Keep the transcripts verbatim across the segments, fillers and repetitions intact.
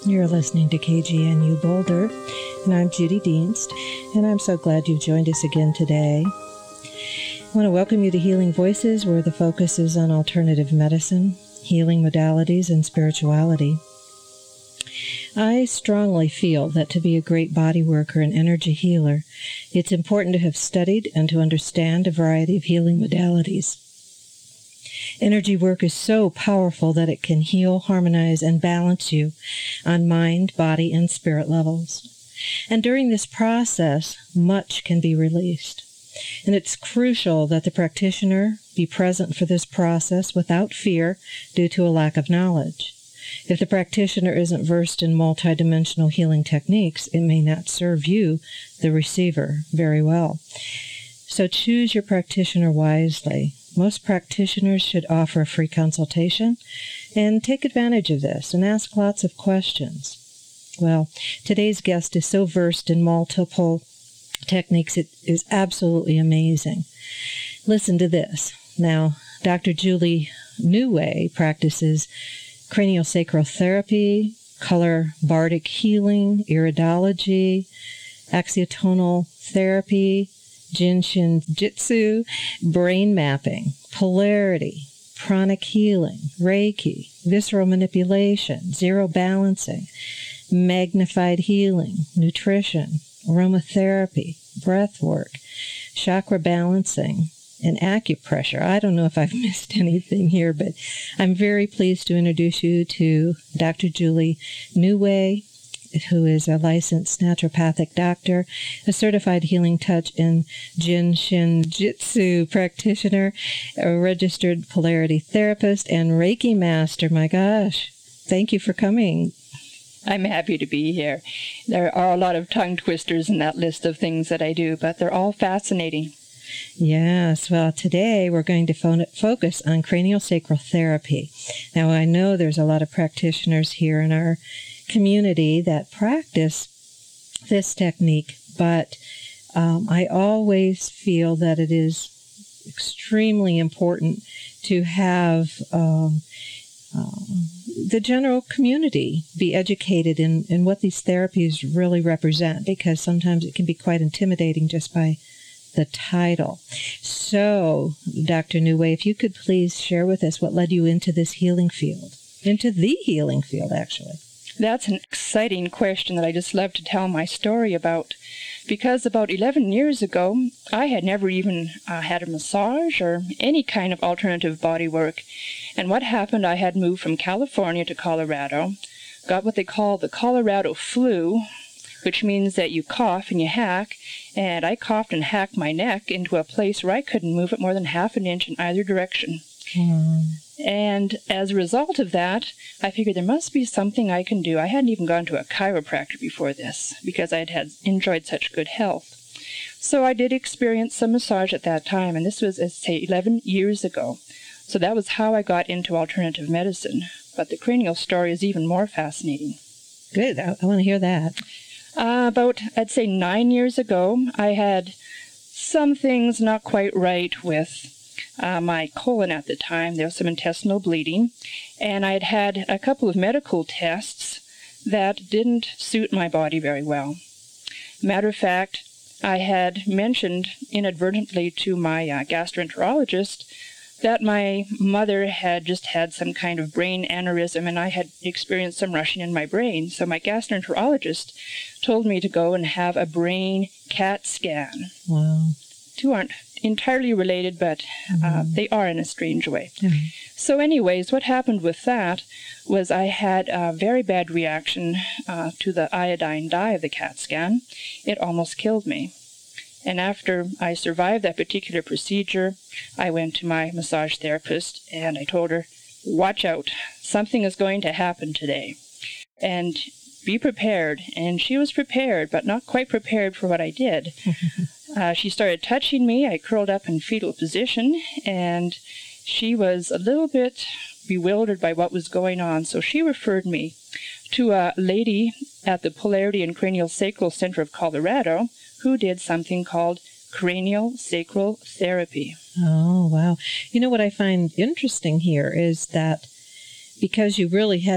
You're listening to K G N U Boulder, and I'm Judy Dienst, and I'm so glad you've joined us again today. I want to welcome you to Healing Voices, where the focus is on alternative medicine, healing modalities, and spirituality. I strongly feel that to be a great body worker and energy healer, it's important to have studied and to understand a variety of healing modalities. Energy work is so powerful that it can heal, harmonize, and balance you on mind, body, and spirit levels. And during this process, much can be released. And it's crucial that the practitioner be present for this process without fear due to a lack of knowledge. If the practitioner isn't versed in multidimensional healing techniques, it may not serve you, the receiver, very well. So choose your practitioner wisely. Most practitioners should offer a free consultation and take advantage of this and ask lots of questions. Well, today's guest is so versed in multiple techniques, it is absolutely amazing. Listen to this. Now, Doctor Julie Newway practices craniosacral therapy, color bardic healing, iridology, axiotonal therapy, Jinshin Jitsu, brain mapping, polarity, pranic healing, Reiki, visceral manipulation, zero balancing, magnified healing, nutrition, aromatherapy, breath work, chakra balancing, and acupressure. I don't know if I've missed anything here, but I'm very pleased to introduce you to Doctor Julie Newway, who is a licensed naturopathic doctor, a certified healing touch and Jinshin Jitsu practitioner, a registered polarity therapist, and Reiki master. My gosh, thank you for coming. I'm happy to be here. There are a lot of tongue twisters in that list of things that I do, but they're all fascinating. Yes, well, today we're going to fo- focus on craniosacral therapy. Now, I know there's a lot of practitioners here in our community that practice this technique, but um, I always feel that it is extremely important to have um, um, the general community be educated in, in what these therapies really represent, because sometimes it can be quite intimidating just by the title. So, Doctor Newway, if you could please share with us what led you into this healing field, into the healing field, actually. That's an exciting question that I just love to tell my story about, because about eleven years ago, I had never even uh, had a massage or any kind of alternative body work. And what happened, I had moved from California to Colorado, got what they call the Colorado flu, which means that you cough and you hack, and I coughed and hacked my neck into a place where I couldn't move it more than half an inch in either direction. Mm. And as a result of that, I figured there must be something I can do. I hadn't even gone to a chiropractor before this because I'd had enjoyed such good health. So I did experience some massage at that time, and this was, as say, eleven years ago. So that was how I got into alternative medicine. But the cranial story is even more fascinating. Good. I, I want to hear that. Uh, about, I'd say, nine years ago, I had some things not quite right with Uh, my colon at the time. There was some intestinal bleeding, and I had had a couple of medical tests that didn't suit my body very well. Matter of fact, I had mentioned inadvertently to my uh, gastroenterologist that my mother had just had some kind of brain aneurysm, and I had experienced some rushing in my brain. So my gastroenterologist told me to go and have a brain CAT scan. Wow. Two aren't entirely related, but uh, mm-hmm. they are in a strange way. Mm-hmm. So anyways, what happened with that was I had a very bad reaction uh, to the iodine dye of the CAT scan. It almost killed me. And after I survived that particular procedure, I went to my massage therapist and I told her, watch out, something is going to happen today. And be prepared. And she was prepared, but not quite prepared for what I did. uh, she started touching me. I curled up in fetal position, and she was a little bit bewildered by what was going on. So she referred me to a lady at the Polarity and Cranial Sacral Center of Colorado who did something called cranial sacral therapy. Oh, wow. You know what I find interesting here is that because you really hadn't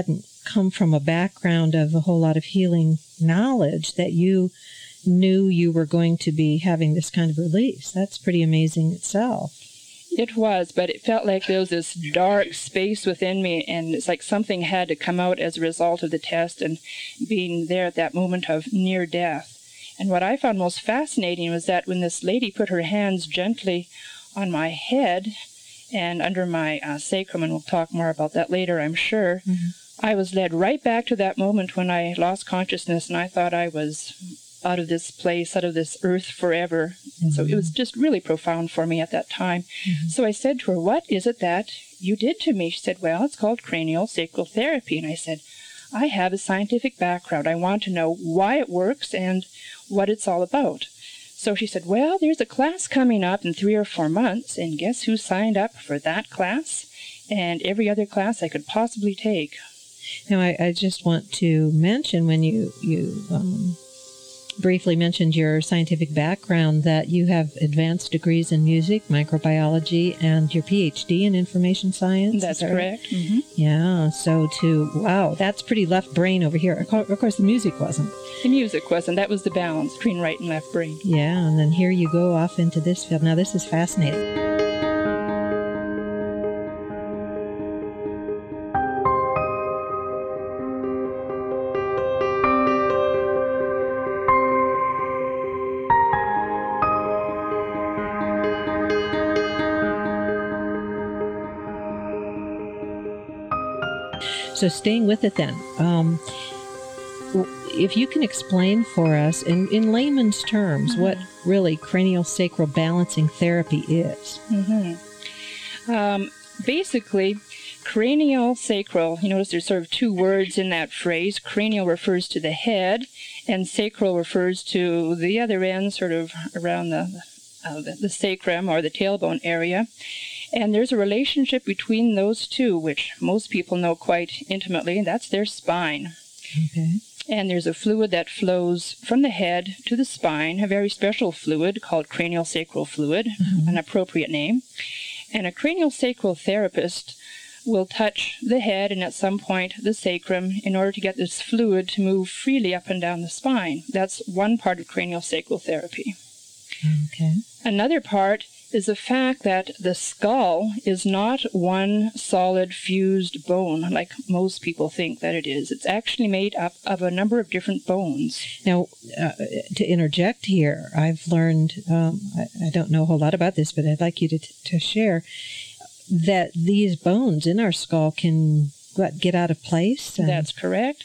come from a background of a whole lot of healing knowledge that you knew you were going to be having this kind of release. That's pretty amazing itself. It was, but it felt like there was this dark space within me, and it's like something had to come out as a result of the test and being there at that moment of near death. And what I found most fascinating was that when this lady put her hands gently on my head and under my uh, sacrum, and we'll talk more about that later, I'm sure, mm-hmm. I was led right back to that moment when I lost consciousness and I thought I was out of this place, out of this earth forever. And so it was just really profound for me at that time. Mm-hmm. So I said to her, what is it that you did to me? She said, well, it's called cranial sacral therapy. And I said, I have a scientific background. I want to know why it works and what it's all about. So she said, well, there's a class coming up in three or four months, and guess who signed up for that class and every other class I could possibly take? Now, I, I just want to mention when you, you um, briefly mentioned your scientific background that you have advanced degrees in music, microbiology, and your P H D in information science. That's that correct. Right? Mm-hmm. Yeah, so to, wow, that's pretty left brain over here. Of course, the music wasn't. The music wasn't. That was the balance between right and left brain. Yeah, and then here you go off into this field. Now, this is fascinating. So staying with it then, um, if you can explain for us in, in layman's terms mm-hmm. what really craniosacral balancing therapy is. Mm-hmm. Um, basically, craniosacral, you notice there's sort of two words in that phrase. Cranial refers to the head, and sacral refers to the other end, sort of around the, uh, the, the sacrum or the tailbone area. And there's a relationship between those two, which most people know quite intimately, and that's their spine. Okay. And there's a fluid that flows from the head to the spine, a very special fluid called craniosacral fluid, mm-hmm. an appropriate name. And a craniosacral therapist will touch the head and at some point the sacrum in order to get this fluid to move freely up and down the spine. That's one part of craniosacral therapy. Okay. Another part is the fact that the skull is not one solid fused bone like most people think that it is. It's actually made up of a number of different bones. Now, uh, to interject here, I've learned, um, I, I don't know a whole lot about this, but I'd like you to, to share that these bones in our skull can what, get out of place. And that's correct.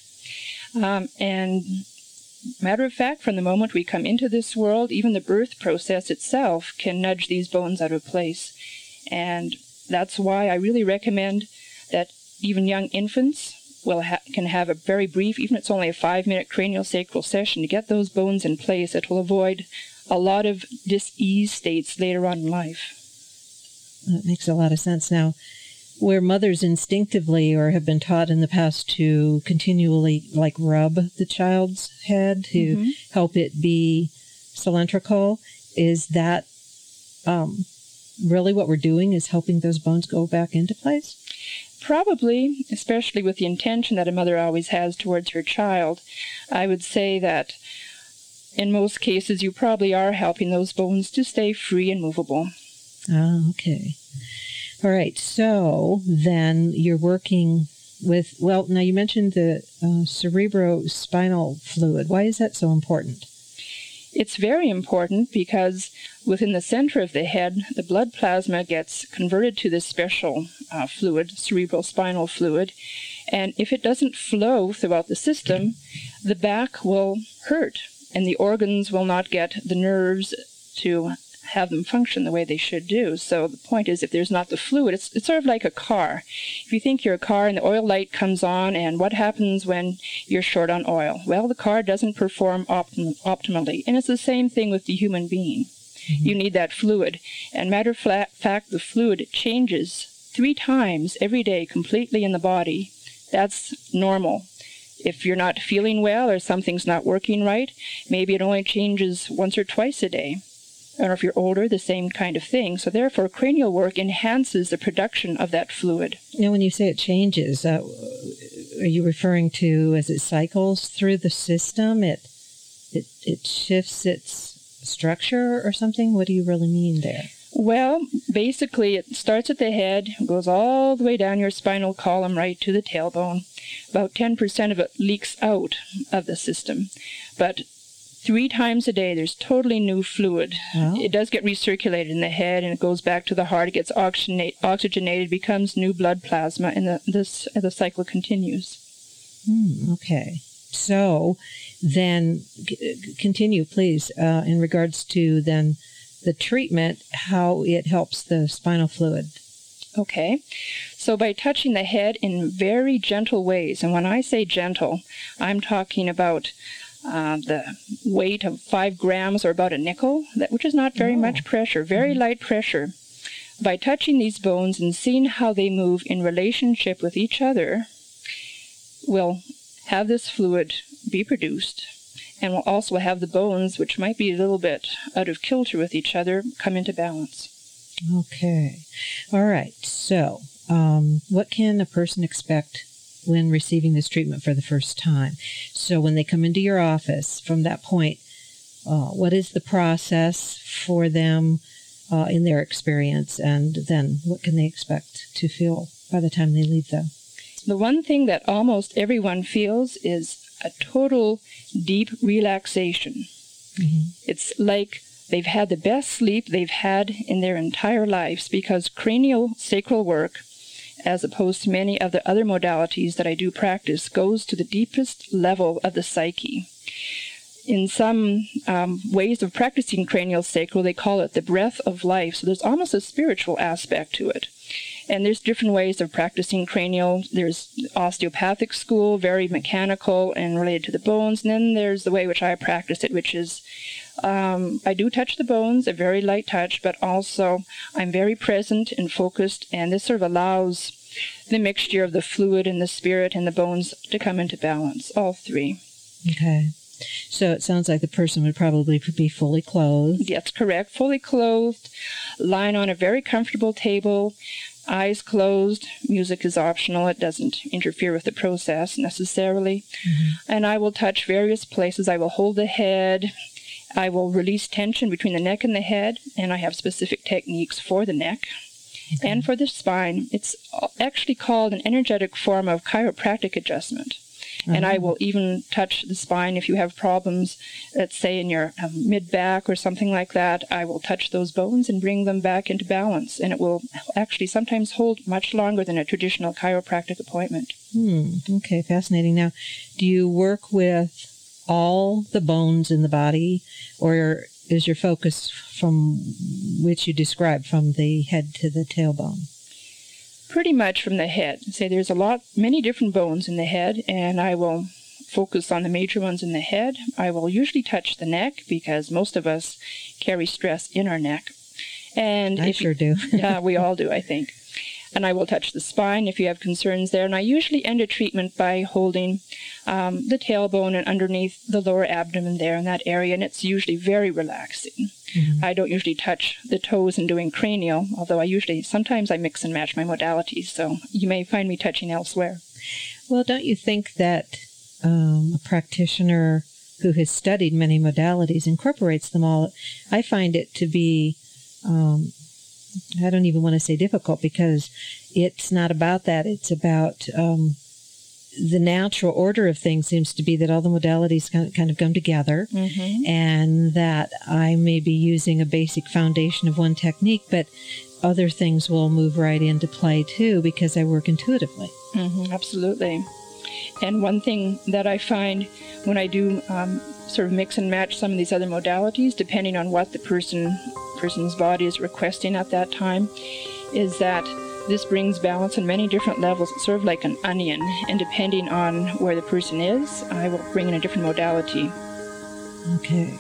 Um, and matter of fact, from the moment we come into this world, even the birth process itself can nudge these bones out of place. And that's why I really recommend that even young infants will ha- can have a very brief, even if it's only a five-minute craniosacral session, to get those bones in place. It will avoid a lot of dis-ease states later on in life. That makes a lot of sense. Now, where mothers instinctively or have been taught in the past to continually like rub the child's head to mm-hmm. help it be cylindrical, is that um, really what we're doing is helping those bones go back into place? Probably, especially with the intention that a mother always has towards her child. I would say that in most cases you probably are helping those bones to stay free and movable. Ah, okay. All right, so then you're working with, well, now you mentioned the uh, cerebrospinal fluid. Why is that so important? It's very important because within the center of the head, the blood plasma gets converted to this special uh, fluid, cerebrospinal fluid, and if it doesn't flow throughout the system, the back will hurt, and the organs will not get the nerves to have them function the way they should do. So the point is, if there's not the fluid, it's, it's sort of like a car. If you think you're a car and the oil light comes on, and what happens when you're short on oil? Well, the car doesn't perform optim- optimally. And it's the same thing with the human being. Mm-hmm. You need that fluid. And matter of fact, the fluid changes three times every day completely in the body. That's normal. If you're not feeling well or something's not working right, maybe it only changes once or twice a day. Or if you're older, the same kind of thing. So therefore, cranial work enhances the production of that fluid. Now, when you say it changes, uh, are you referring to as it cycles through the system, it it it shifts its structure or something? What do you really mean there? Well, basically, it starts at the head, goes all the way down your spinal column right to the tailbone. About ten percent of it leaks out of the system. But three times a day, there's totally new fluid. Oh. It does get recirculated in the head, and it goes back to the heart. It gets oxygenate, oxygenated, becomes new blood plasma, and the, this, the cycle continues. Hmm, okay. So then g- continue, please, uh, in regards to then the treatment, how it helps the spinal fluid. Okay. So by touching the head in very gentle ways, and when I say gentle, I'm talking about uh, the weight of five grams or about a nickel, that, which is not very oh. much pressure, very mm-hmm. light pressure. By touching these bones and seeing how they move in relationship with each other, we'll have this fluid be produced. And we'll also have the bones, which might be a little bit out of kilter with each other, come into balance. Okay. All right. So um, what can a person expect when receiving this treatment for the first time? So when they come into your office, from that point, uh, what is the process for them uh, in their experience? And then what can they expect to feel by the time they leave, though? The one thing that almost everyone feels is a total deep relaxation. Mm-hmm. It's like they've had the best sleep they've had in their entire lives, because cranial sacral work, as opposed to many of the other modalities that I do practice, goes to the deepest level of the psyche. In some um, ways of practicing cranial sacral, they call it the breath of life. So there's almost a spiritual aspect to it. And there's different ways of practicing cranial. There's osteopathic school, very mechanical and related to the bones. And then there's the way which I practice it, which is um, I do touch the bones, a very light touch, but also I'm very present and focused. And this sort of allows the mixture of the fluid and the spirit and the bones to come into balance, all three. Okay. So it sounds like the person would probably be fully clothed. That's correct. Fully clothed, lying on a very comfortable table, eyes closed. Music is optional. It doesn't interfere with the process necessarily. Mm-hmm. And I will touch various places. I will hold the head. I will release tension between the neck and the head, and I have specific techniques for the neck. Okay. And for the spine. It's actually called an energetic form of chiropractic adjustment. Mm-hmm. And I will even touch the spine if you have problems, let's say in your um, mid-back or something like that. I will touch those bones and bring them back into balance. And it will actually sometimes hold much longer than a traditional chiropractic appointment. Hmm. Okay, fascinating. Now, do you work with all the bones in the body, or is your focus from which you described, from the head to the tailbone? Pretty much from the head. Say there's a lot, many different bones in the head, and I will focus on the major ones in the head. I will usually touch the neck because most of us carry stress in our neck. And I if sure you, do. Yeah, we all do, I think. And I will touch the spine if you have concerns there. And I usually end a treatment by holding um, the tailbone and underneath the lower abdomen there in that area, and it's usually very relaxing. Mm-hmm. I don't usually touch the toes in doing cranial, although I usually, sometimes I mix and match my modalities, so you may find me touching elsewhere. Well, don't you think that um, a practitioner who has studied many modalities incorporates them all? I find it to be, um, I don't even want to say difficult, because it's not about that. It's about um, the natural order of things seems to be that all the modalities kind of come together, mm-hmm. and that I may be using a basic foundation of one technique, but other things will move right into play too because I work intuitively. Mm-hmm, absolutely. And one thing that I find when I do um, sort of mix and match some of these other modalities, depending on what the person person's body is requesting at that time, is that this brings balance on many different levels. It's sort of like an onion, and depending on where the person is, I will bring in a different modality. Okay.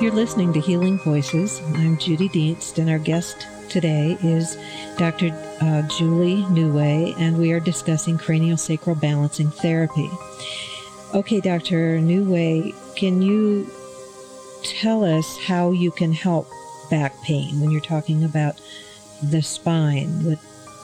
You're listening to Healing Voices. I'm Judy Dienst, and our guest today is Doctor Uh, Julie Newway, and we are discussing craniosacral balancing therapy. Okay, Doctor Newway, can you tell us how you can help back pain when you're talking about the spine with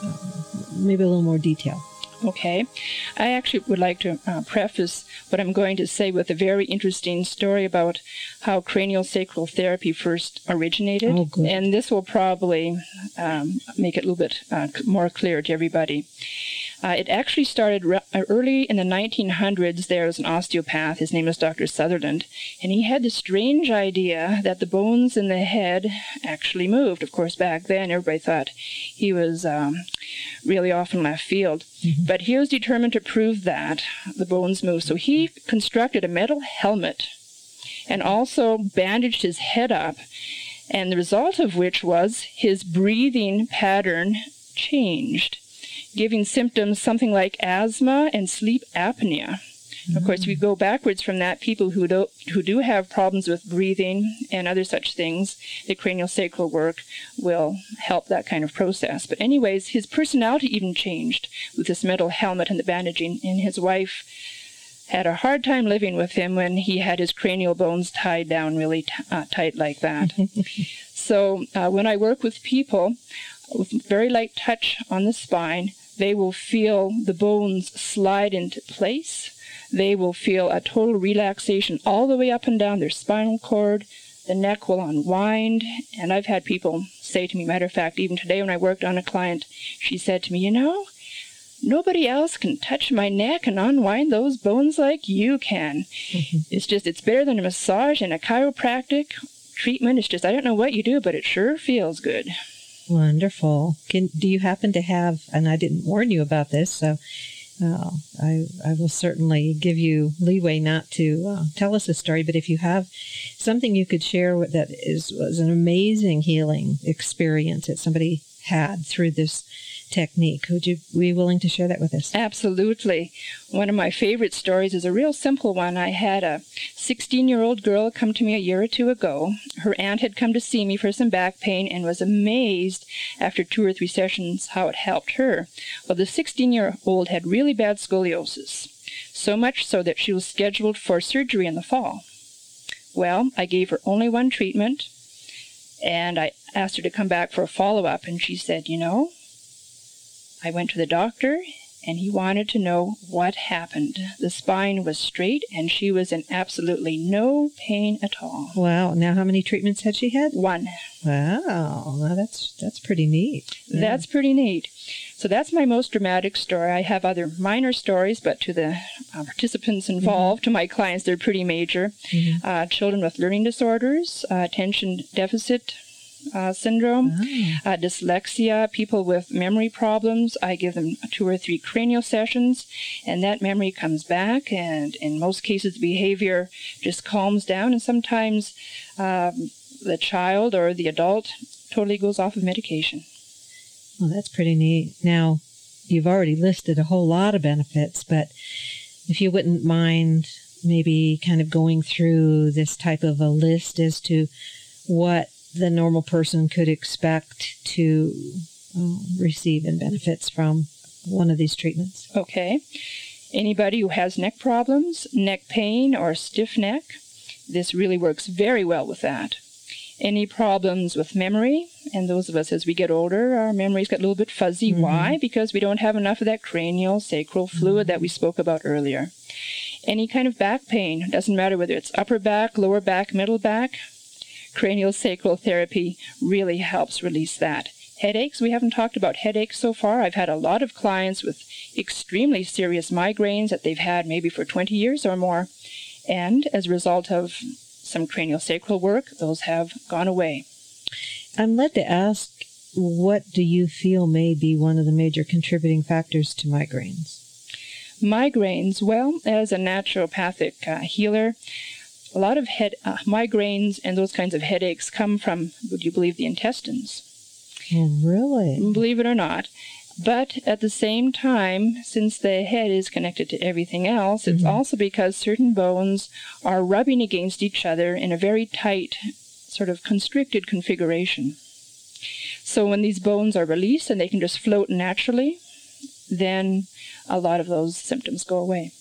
um, maybe a little more detail? Okay. I actually would like to uh, preface what I'm going to say with a very interesting story about how craniosacral therapy first originated. Oh, good. And this will probably um, make it a little bit uh, more clear to everybody. Uh, it actually started re- early in the nineteen hundreds. There was an osteopath. His name was Doctor Sutherland. And he had the strange idea that the bones in the head actually moved. Of course, back then, everybody thought he was um, really off in left field. Mm-hmm. But he was determined to prove that the bones move. So he constructed a metal helmet and also bandaged his head up. And the result of which was his breathing pattern changed, giving symptoms something like asthma and sleep apnea. Mm-hmm. Of course, we go backwards from that. People who do, who do have problems with breathing and other such things, the craniosacral work will help that kind of process. But anyways, his personality even changed with this metal helmet and the bandaging, and his wife had a hard time living with him when he had his cranial bones tied down really t- uh, tight like that. So uh, when I work with people, with very light touch on the spine, they will feel the bones slide into place. They will feel a total relaxation all the way up and down their spinal cord. The neck will unwind. And I've had people say to me, matter of fact, even today when I worked on a client, she said to me, you know, nobody else can touch my neck and unwind those bones like you can. Mm-hmm. It's just, it's better than a massage and a chiropractic treatment. It's just, I don't know what you do, but it sure feels good. Wonderful. Can do you happen to have, and I didn't warn you about this, so uh, I I will certainly give you leeway not to uh, tell us a story, but if you have something you could share with, that is was an amazing healing experience that somebody had through this technique, would you be willing to share that with us? Absolutely. One of my favorite stories is a real simple one. I had a sixteen-year-old girl come to me a year or two ago. Her aunt had come to see me for some back pain and was amazed after two or three sessions how it helped her. Well, the sixteen-year-old had really bad scoliosis, so much so that she was scheduled for surgery in the fall. Well, I gave her only one treatment, and I asked her to come back for a follow-up, and she said, you know, I went to the doctor, and he wanted to know what happened. The spine was straight, and she was in absolutely no pain at all. Wow. Now, how many treatments had she had? One. Wow. Now, that's that's pretty neat. Yeah. That's pretty neat. So that's my most dramatic story. I have other minor stories, but to the uh, participants involved, mm-hmm. to my clients, they're pretty major. Mm-hmm. Uh, children with learning disorders, uh, attention deficit Uh, syndrome, oh. uh, dyslexia, people with memory problems. I give them two or three cranial sessions, and that memory comes back, and in most cases, the behavior just calms down, and sometimes um, the child or the adult totally goes off of medication. Well, that's pretty neat. Now, you've already listed a whole lot of benefits, but if you wouldn't mind maybe kind of going through this type of a list as to what the normal person could expect to uh, receive in benefits from one of these treatments. Okay. Anybody who has neck problems, neck pain, or stiff neck, this really works very well with that. Any problems with memory, and those of us as we get older, our memories get a little bit fuzzy. Mm-hmm. Why? Because we don't have enough of that cranial sacral fluid mm-hmm. that we spoke about earlier. Any kind of back pain, doesn't matter whether it's upper back, lower back, middle back, craniosacral therapy really helps release that. Headaches, we haven't talked about headaches so far. I've had a lot of clients with extremely serious migraines that they've had maybe for twenty years or more. And as a result of some craniosacral work, those have gone away. I'm led to ask, what do you feel may be one of the major contributing factors to migraines? Migraines, well, as a naturopathic uh, healer, a lot of head uh, migraines and those kinds of headaches come from, would you believe, the intestines. Oh, really? Believe it or not. But at the same time, since the head is connected to everything else, it's mm-hmm. also because certain bones are rubbing against each other in a very tight, sort of constricted configuration. So when these bones are released and they can just float naturally, then a lot of those symptoms go away.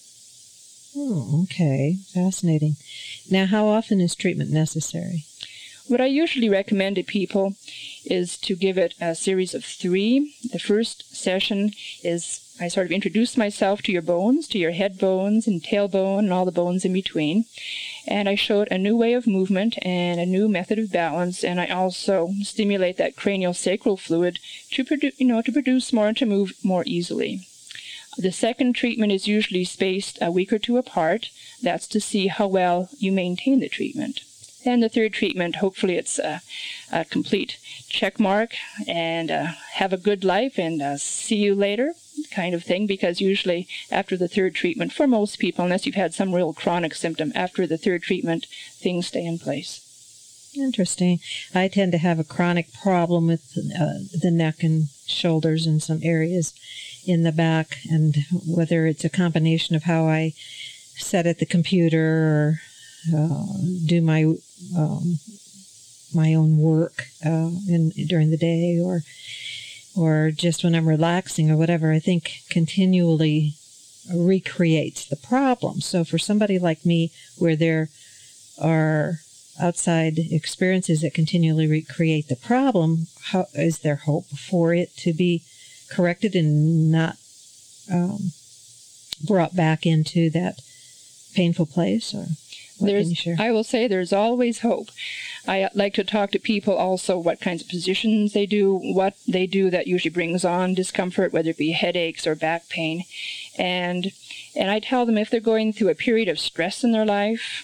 Oh, okay. Fascinating. Now, how often is treatment necessary? What I usually recommend to people is to give it a series of three. The first session is I sort of introduce myself to your bones, to your head bones and tailbone and all the bones in between. And I show it a new way of movement and a new method of balance. And I also stimulate that cranial sacral fluid to produce, you know, to produce more and to move more easily. The second treatment is usually spaced a week or two apart. That's to see how well you maintain the treatment. And the third treatment, hopefully it's a, a complete check mark and uh, have a good life and uh, see you later kind of thing, because usually after the third treatment, for most people, unless you've had some real chronic symptom, after the third treatment, things stay in place. Interesting. I tend to have a chronic problem with uh, the neck and shoulders and some areas in the back, and whether it's a combination of how I sit at the computer or uh, do my um, my own work uh, in during the day, or or just when I'm relaxing or whatever, I think continually recreates the problem. So for somebody like me, where there are outside experiences that continually recreate the problem, how is there hope for it to be corrected and not um, brought back into that painful place? Or what there's, can you share? I will say there's always hope. I like to talk to people also what kinds of positions they do, what they do that usually brings on discomfort, whether it be headaches or back pain. And and I tell them if they're going through a period of stress in their life,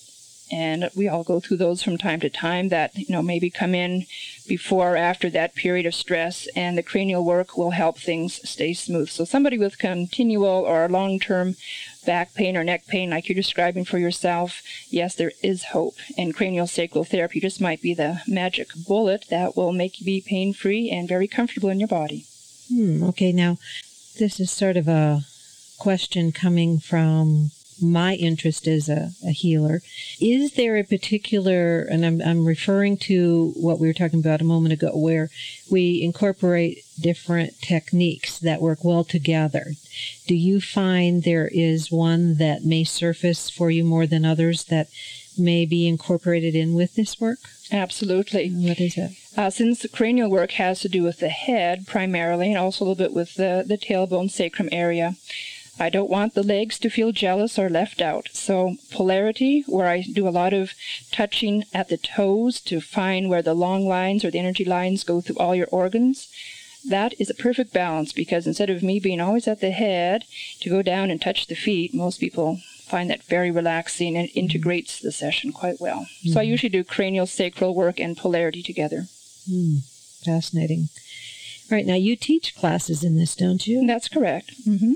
and we all go through those from time to time, that, you know, maybe come in before or after that period of stress, and the cranial work will help things stay smooth. So somebody with continual or long-term back pain or neck pain, like you're describing for yourself, yes, there is hope. And cranial sacral therapy just might be the magic bullet that will make you be pain-free and very comfortable in your body. Hmm, okay, now, this is sort of a question coming from my interest as a, a healer. Is there a particular, and I'm, I'm referring to what we were talking about a moment ago, where we incorporate different techniques that work well together. Do you find there is one that may surface for you more than others that may be incorporated in with this work? Absolutely. What is it? Uh, since the cranial work has to do with the head primarily, and also a little bit with the, the tailbone sacrum area, I don't want the legs to feel jealous or left out. So polarity, where I do a lot of touching at the toes to find where the long lines or the energy lines go through all your organs, that is a perfect balance, because instead of me being always at the head to go down and touch the feet, most people find that very relaxing and it integrates the session quite well. Mm-hmm. So I usually do cranial sacral work and polarity together. Mm, fascinating. All right, now you teach classes in this, don't you? That's correct. Mm-hmm.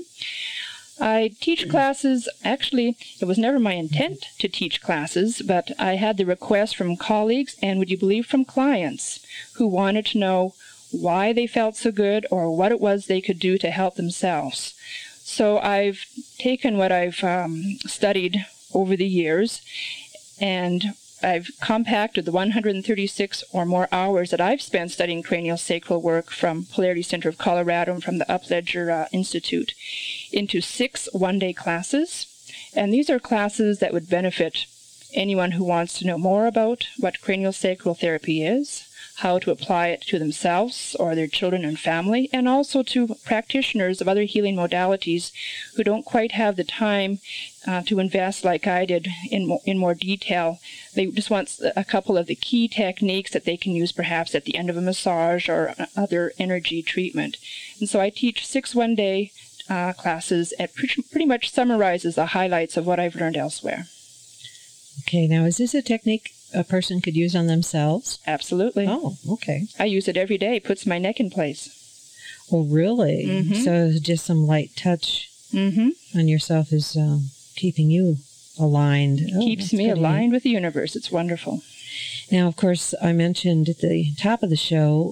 I teach classes. Actually, it was never my intent to teach classes, but I had the request from colleagues and, would you believe, from clients who wanted to know why they felt so good or what it was they could do to help themselves. So I've taken what I've um, studied over the years, and I've compacted the one hundred thirty-six or more hours that I've spent studying cranial sacral work from Polarity Center of Colorado and from the Upledger uh, Institute into six one-day classes. And these are classes that would benefit anyone who wants to know more about what cranial sacral therapy is, how to apply it to themselves or their children and family, and also to practitioners of other healing modalities who don't quite have the time uh, to invest like I did in more, in more detail. They just want a couple of the key techniques that they can use perhaps at the end of a massage or other energy treatment. And so I teach six one-day uh, classes and pretty, pretty much summarizes the highlights of what I've learned elsewhere. Okay, now is this a technique a person could use on themselves? Absolutely. Oh, okay. I use it every day. It puts my neck in place. Oh, really? Mm-hmm. So just some light touch mm-hmm. on yourself is um, keeping you aligned. It oh, keeps me aligned with the universe. It's wonderful. Now, of course, I mentioned at the top of the show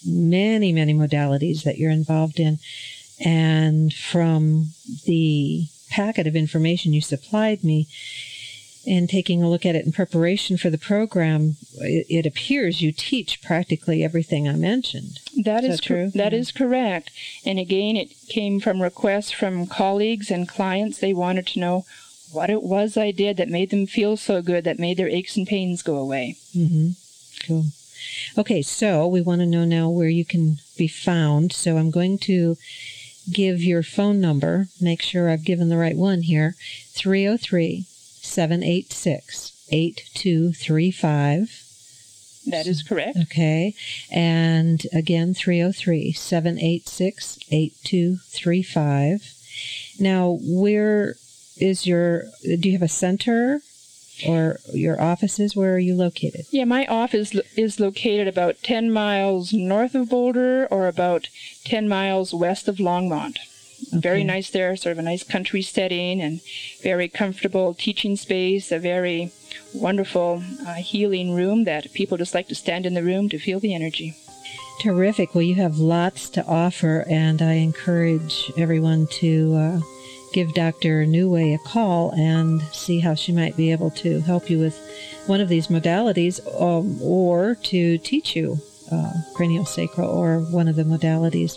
many, many modalities that you're involved in. And from the packet of information you supplied me, and taking a look at it in preparation for the program, it, it appears you teach practically everything I mentioned. That is, is that true. Co- that yeah. is correct. And again, it came from requests from colleagues and clients. They wanted to know what it was I did that made them feel so good, that made their aches and pains go away. Mm-hmm. Cool. Okay, so we want to know now where you can be found. So I'm going to give your phone number. Make sure I've given the right one here. three oh three, seven eight six, eight two three five. That is correct. Okay. And again, three oh three, seven eight six, eight two three five. Now, where is your, do you have a center or your offices? Where are you located? Yeah, my office is located about ten miles north of Boulder or about ten miles west of Longmont. Okay. Very nice there, sort of a nice country setting and very comfortable teaching space, a very wonderful uh, healing room that people just like to stand in the room to feel the energy. Terrific. Well, you have lots to offer, and I encourage everyone to uh, give Doctor Neway a call and see how she might be able to help you with one of these modalities, um, or to teach you uh, cranial sacral or one of the modalities.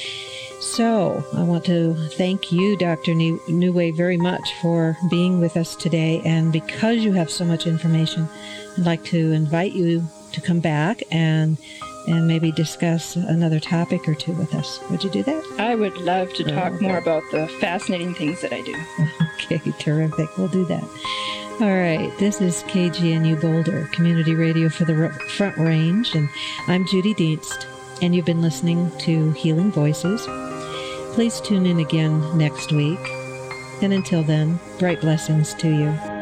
So I want to thank you, Doctor Neway, very much for being with us today. And because you have so much information, I'd like to invite you to come back and and maybe discuss another topic or two with us. Would you do that? I would love to talk okay. more about the fascinating things that I do. Okay, terrific. We'll do that. All right. This is K G N U Boulder, Community Radio for the Front Range, and I'm Judy Dienst, and you've been listening to Healing Voices. Please tune in again next week. And until then, bright blessings to you.